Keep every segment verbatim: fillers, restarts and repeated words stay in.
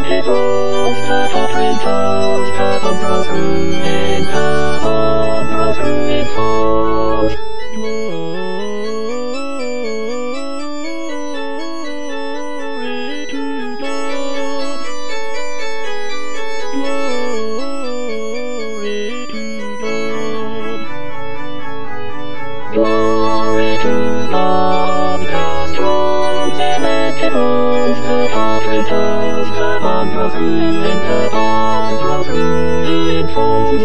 Cementedons, Cataprintos, Catapros ruin, Catapros ruin falls. Glory to God. Glory to God. Glory to God. Strong cementedons, Cataprintos, Catapros ruin, Catapros ruin falls.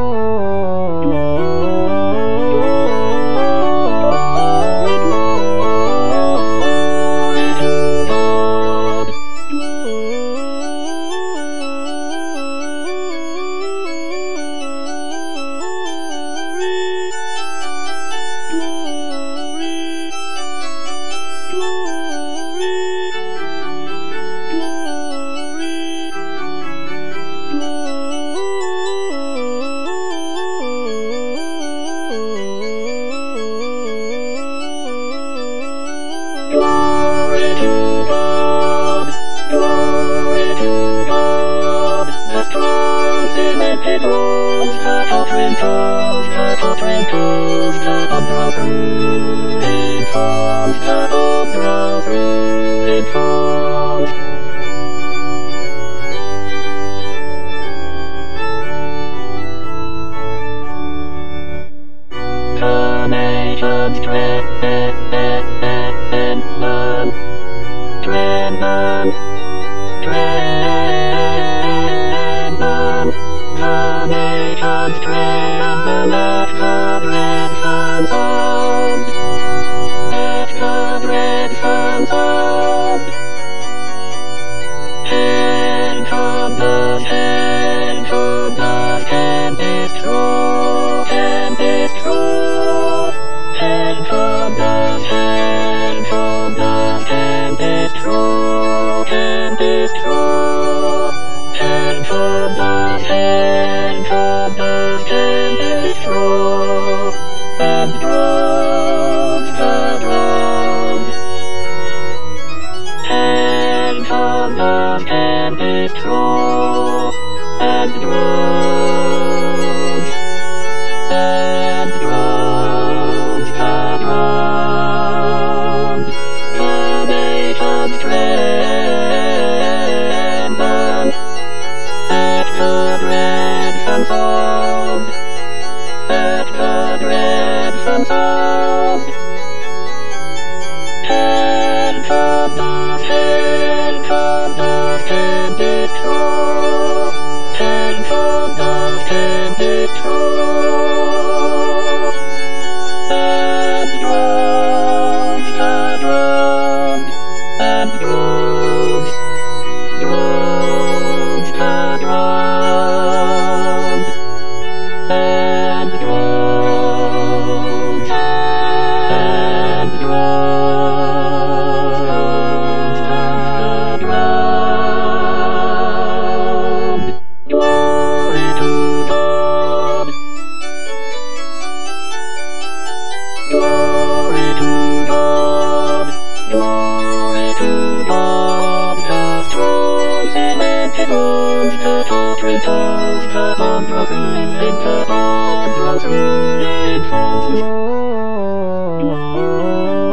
Glory to God, glory to God, the strong cementedons, Cataprintos, Cataprintos, Catapros ruin falls, Catapros ruin falls. Carnations tremble, tremble, tremble. Carnations tremble at the dreadful sound, at the dreadful sound. Hell compass, hell compass can destroy, can destroy. Hell compass, hell compass can destroy, can destroy. Hell compass, hell compass can destroy, and drowns the drowned. Hell compass can destroy, and drowns, and drowns the drowned. The nations tremble at the dreadful sound, at the dreadful sound. Hell compass, hell compass can destroy, hell compass can destroy, and drowns the drowned, and drowns, drowns the drowned, and drowns, and drowns the drowned. Glory to God, glory to God, glory to God. The strong cementedons, Cataprintos, Catapros ruin, Catapros ruin falls.